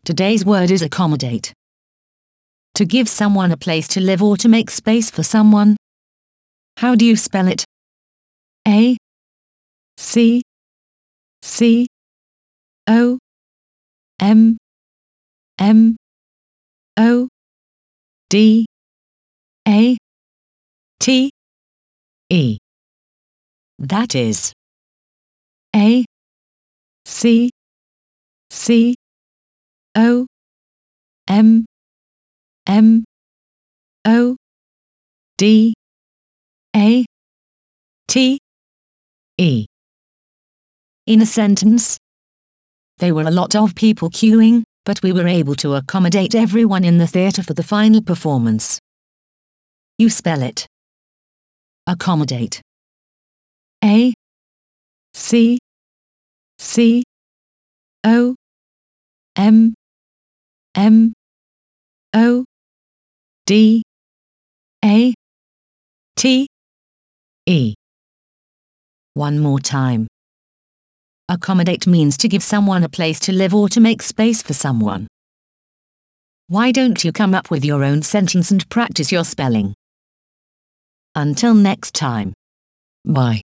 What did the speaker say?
Today's word is accommodate. To give someone a place to live or to make space for someone. How do you spell it? A C C O M M O D A T E. That is A C C O M M O D A T E. In a sentence, there were a lot of people queuing, but we were able to accommodate everyone in the theatre for the final performance. You spell it. Accommodate. A C C O M M O D A T E. One more time. Accommodate means to give someone a place to live or to make space for someone. Why don't you come up with your own sentence and practice your spelling? Until next time. Bye.